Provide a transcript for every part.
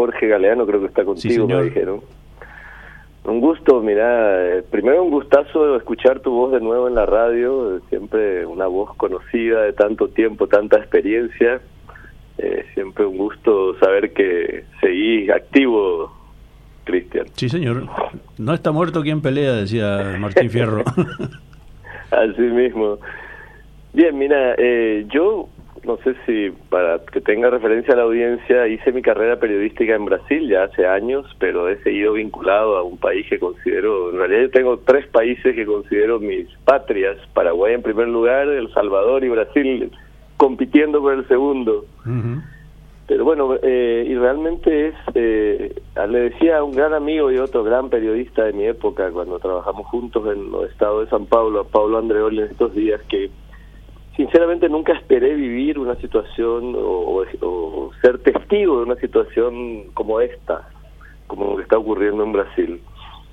Jorge Galeano, creo que está contigo, sí, me dijeron. Un gusto, mira, primero un gustazo escuchar tu voz de nuevo en la radio, siempre una voz conocida de tanto tiempo, tanta experiencia, siempre un gusto saber que seguís activo, Cristian. Sí, señor, no está muerto quien pelea, decía Martín Fierro. Así mismo. Bien, mira, yo no sé si para que tenga referencia a la audiencia, hice mi carrera periodística en Brasil ya hace años, pero he seguido vinculado a un país que considero, en realidad yo tengo 3 países que considero mis patrias, Paraguay en primer lugar, El Salvador y Brasil compitiendo por el segundo. Uh-huh. Pero bueno, y realmente le decía a un gran amigo y otro gran periodista de mi época, cuando trabajamos juntos en el estado de San Paulo, a Paulo Andreoli, en estos días, que sinceramente nunca esperé vivir una situación o ser testigo de una situación como esta, como lo que está ocurriendo en Brasil.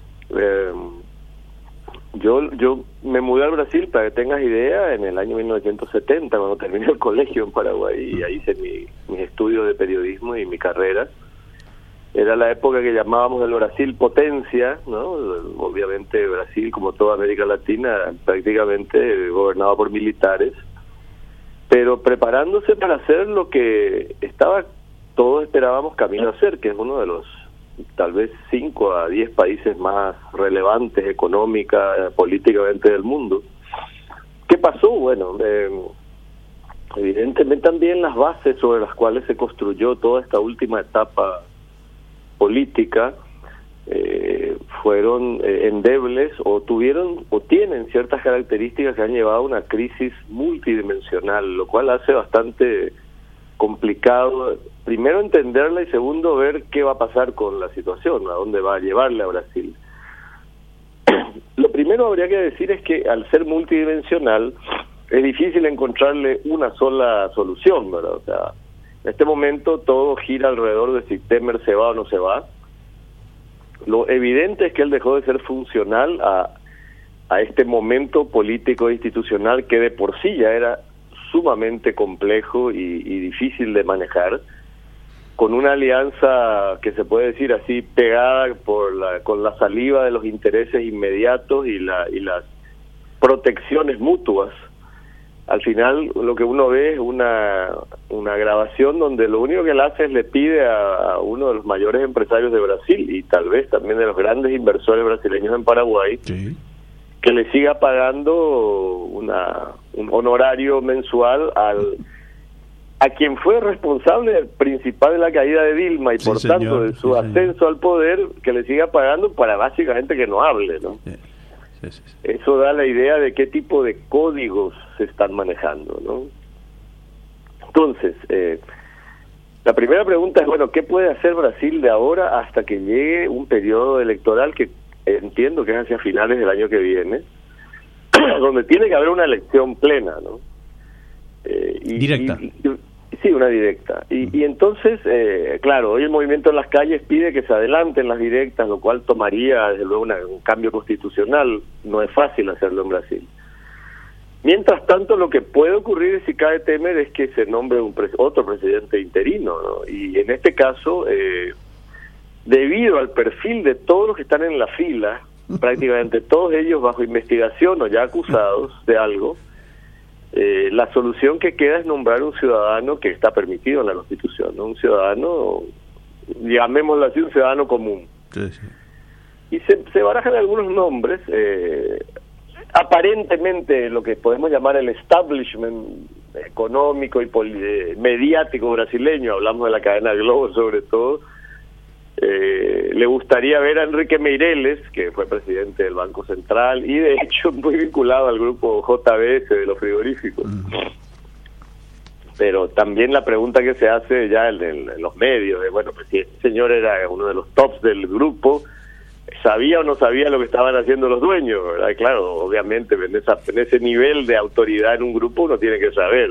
Yo me mudé al Brasil, para que tengas idea, en el año 1970, cuando terminé el colegio en Paraguay, y ahí hice mis estudios de periodismo y mi carrera. Era la época que llamábamos el Brasil potencia, ¿no? Obviamente Brasil, como toda América Latina, prácticamente gobernado por militares, pero preparándose para hacer lo que todos esperábamos camino a hacer, que es uno de los tal vez 5 a 10 países más relevantes económica, políticamente del mundo. ¿Qué pasó? Bueno, evidentemente también las bases sobre las cuales se construyó toda esta última etapa política fueron endebles o tienen ciertas características que han llevado a una crisis multidimensional, lo cual hace bastante complicado, primero entenderla y segundo ver qué va a pasar con la situación, a dónde va a llevarle a Brasil. Lo primero habría que decir es que al ser multidimensional es difícil encontrarle una sola solución, ¿verdad? O sea, en este momento todo gira alrededor de si Temer se va o no se va. Lo evidente es que él dejó de ser funcional a este momento político e institucional que de por sí ya era sumamente complejo y difícil de manejar, con una alianza que se puede decir así pegada con la saliva de los intereses inmediatos y las protecciones mutuas. Al final lo que uno ve es una grabación donde lo único que él hace es le pide a uno de los mayores empresarios de Brasil y tal vez también de los grandes inversores brasileños en Paraguay, sí, que le siga pagando un honorario mensual a quien fue responsable principal de la caída de Dilma y por tanto de su ascenso al poder, que le siga pagando para básicamente que no hable, ¿no? Sí. Eso da la idea de qué tipo de códigos se están manejando, ¿no? Entonces, la primera pregunta es, bueno, ¿qué puede hacer Brasil de ahora hasta que llegue un periodo electoral que entiendo que es hacia finales del año que viene, donde tiene que haber una elección plena, ¿no? Directa. Sí, una directa. Y entonces, claro, hoy el movimiento en las calles pide que se adelanten las directas, lo cual tomaría, desde luego, un cambio constitucional. No es fácil hacerlo en Brasil. Mientras tanto, lo que puede ocurrir si cae Temer es que se nombre otro presidente interino, ¿no? Y en este caso, debido al perfil de todos los que están en la fila, prácticamente todos ellos bajo investigación o ya acusados de algo, la solución que queda es nombrar un ciudadano que está permitido en la Constitución, ¿no? Un ciudadano, llamémoslo así, un ciudadano común. Sí. Y se barajan algunos nombres, aparentemente lo que podemos llamar el establishment económico y mediático brasileño, hablamos de la cadena Globo sobre todo. Le gustaría ver a Enrique Meireles, que fue presidente del Banco Central y de hecho muy vinculado al grupo JBS de los frigoríficos. Pero también la pregunta que se hace ya en los medios es, bueno, pues si este señor era uno de los tops del grupo, ¿sabía o no sabía lo que estaban haciendo los dueños? ¿Verdad? Claro, obviamente en ese nivel de autoridad en un grupo uno tiene que saber.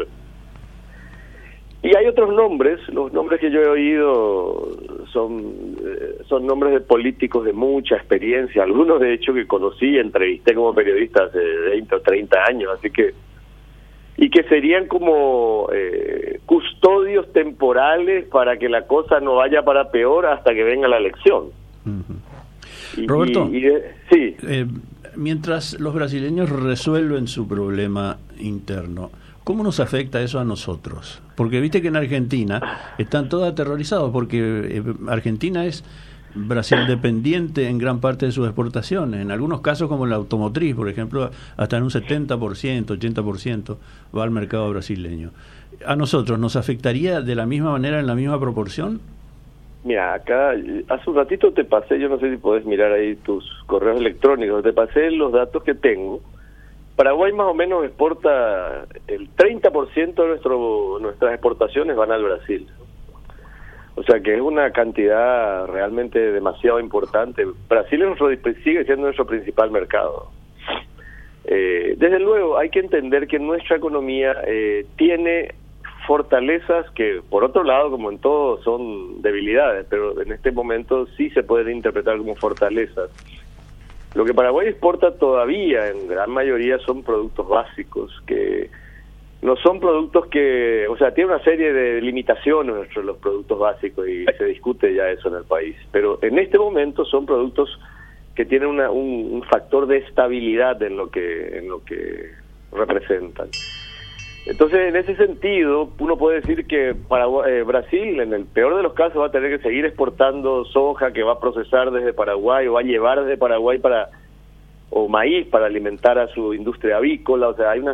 Y hay otros nombres, los nombres que yo he oído son nombres de políticos de mucha experiencia, algunos de hecho que conocí y entrevisté como periodista hace 20 o 30 años, así que, y que serían como custodios episodios temporales para que la cosa no vaya para peor hasta que venga la elección. Roberto, sí. Mientras los brasileños resuelven su problema interno, ¿cómo nos afecta eso a nosotros? Porque viste que en Argentina están todos aterrorizados porque Argentina es Brasil dependiente en gran parte de sus exportaciones. En algunos casos, como la automotriz, por ejemplo, hasta en un 70%, 80% va al mercado brasileño. ¿A nosotros nos afectaría de la misma manera, en la misma proporción? Mira, acá hace un ratito te pasé, yo no sé si podés mirar ahí tus correos electrónicos, te pasé los datos que tengo. Paraguay más o menos exporta el 30% de nuestras exportaciones van al Brasil. O sea que es una cantidad realmente demasiado importante. Brasil sigue siendo nuestro principal mercado. Desde luego hay que entender que nuestra economía tiene fortalezas que, por otro lado, como en todo, son debilidades, pero en este momento sí se pueden interpretar como fortalezas. Lo que Paraguay exporta todavía, en gran mayoría, son productos básicos, que no son productos que, o sea, tiene una serie de limitaciones entre los productos básicos y se discute ya eso en el país, pero en este momento son productos que tienen un factor de estabilidad en lo que representan. Entonces, en ese sentido, uno puede decir que Brasil, en el peor de los casos, va a tener que seguir exportando soja que va a procesar desde Paraguay o va a llevar desde Paraguay o maíz para alimentar a su industria avícola. O sea, hay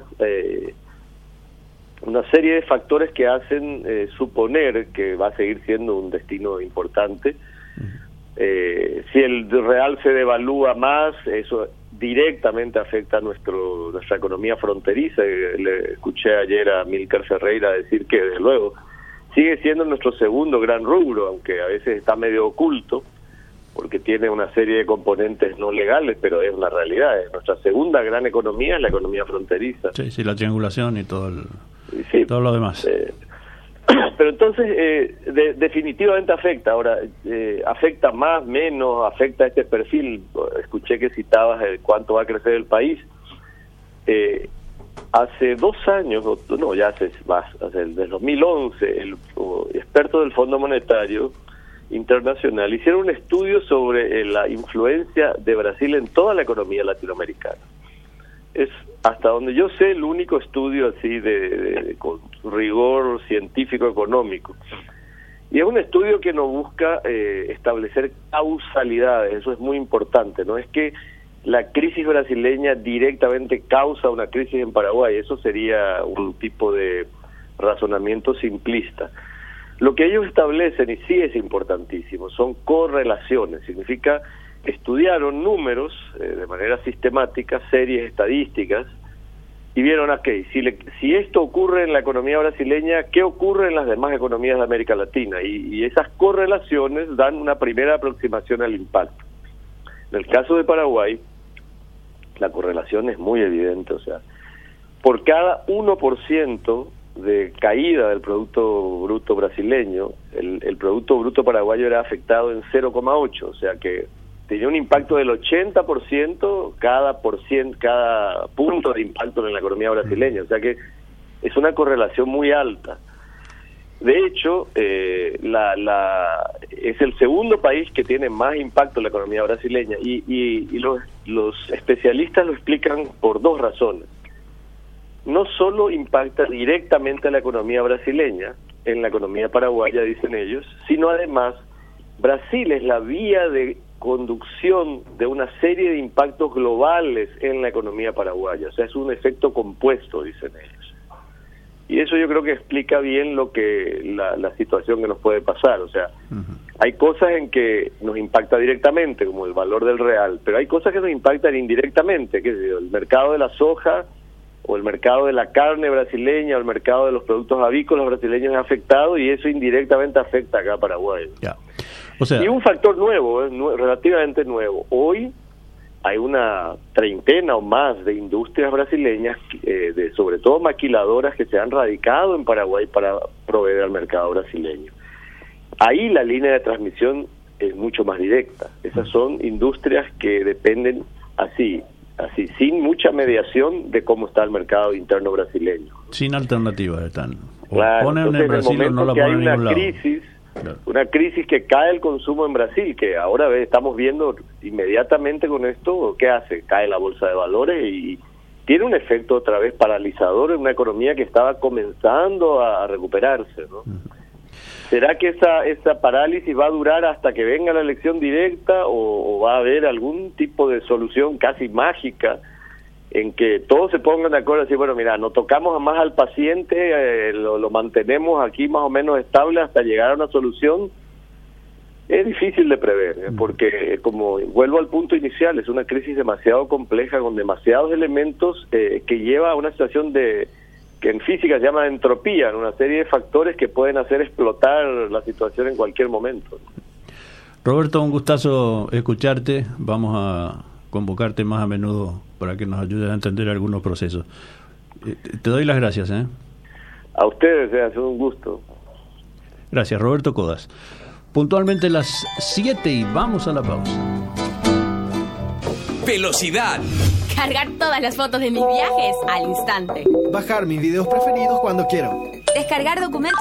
una serie de factores que hacen suponer que va a seguir siendo un destino importante. Si el real se devalúa más, eso directamente afecta a nuestra economía fronteriza. Le escuché ayer a Milcar Ferreira decir que, desde luego, sigue siendo nuestro segundo gran rubro, aunque a veces está medio oculto, porque tiene una serie de componentes no legales, pero es una realidad. Nuestra segunda gran economía es la economía fronteriza. Sí, la triangulación y todo todo lo demás. Pero entonces, definitivamente afecta. Ahora, afecta más, menos, afecta este perfil. Escuché que citabas cuánto va a crecer el país. Hace 2 años, ya hace más, desde 2011, el experto del Fondo Monetario Internacional hicieron un estudio sobre la influencia de Brasil en toda la economía latinoamericana. Es, hasta donde yo sé, el único estudio así con rigor científico económico. Y es un estudio que no busca establecer causalidades, eso es muy importante. No es que la crisis brasileña directamente causa una crisis en Paraguay, eso sería un tipo de razonamiento simplista. Lo que ellos establecen, y sí es importantísimo, son correlaciones. Significa, estudiaron números de manera sistemática, series estadísticas, y vieron, si esto ocurre en la economía brasileña, ¿qué ocurre en las demás economías de América Latina? Y esas correlaciones dan una primera aproximación al impacto. En el caso de Paraguay, la correlación es muy evidente. O sea, por cada 1% de caída del Producto Bruto brasileño, el Producto Bruto paraguayo era afectado en 0,8, o sea que tenía un impacto del 80% cada punto de impacto en la economía brasileña, o sea que es una correlación muy alta. De hecho, es el segundo país que tiene más impacto en la economía brasileña y los especialistas lo explican por 2 razones. No solo impacta directamente a la economía brasileña, en la economía paraguaya, dicen ellos, sino además Brasil es la vía de conducción de una serie de impactos globales en la economía paraguaya. O sea, es un efecto compuesto, dicen ellos. Y eso yo creo que explica bien la situación que nos puede pasar. O sea, hay cosas en que nos impacta directamente, como el valor del real, pero hay cosas que nos impactan indirectamente, que es el mercado de la soja, o el mercado de la carne brasileña, o el mercado de los productos avícolas brasileños es afectado, y eso indirectamente afecta acá a Paraguay. Ya. O sea, y un factor nuevo, relativamente nuevo. Hoy hay una treintena o más de industrias brasileñas, sobre todo maquiladoras, que se han radicado en Paraguay para proveer al mercado brasileño. Ahí la línea de transmisión es mucho más directa. Esas son industrias que dependen así, sin mucha mediación, de cómo está el mercado interno brasileño. Sin alternativas están. O Claro, ponen entonces, en Brasil o no la que hay ponen en ningún una lado. crisis, Claro. una crisis que cae el consumo en Brasil, que ahora estamos viendo inmediatamente con esto, ¿qué hace? Cae la bolsa de valores y tiene un efecto otra vez paralizador en una economía que estaba comenzando a recuperarse, ¿no? ¿Será que esa parálisis va a durar hasta que venga la elección directa o va a haber algún tipo de solución casi mágica en que todos se pongan de acuerdo y decir, bueno, mira, no tocamos más al paciente, lo mantenemos aquí más o menos estable hasta llegar a una solución? Es difícil de prever, porque como vuelvo al punto inicial, es una crisis demasiado compleja con demasiados elementos que lleva a una situación que en física se llama entropía, ¿no? Una serie de factores que pueden hacer explotar la situación en cualquier momento. Roberto, un gustazo escucharte. Vamos a convocarte más a menudo para que nos ayudes a entender algunos procesos. Te doy las gracias. A ustedes, ha sido un gusto. Gracias, Roberto Codas. Puntualmente las 7 y vamos a la pausa. Velocidad. Cargar todas las fotos de mis viajes al instante. Bajar mis videos preferidos cuando quiero. Descargar documentos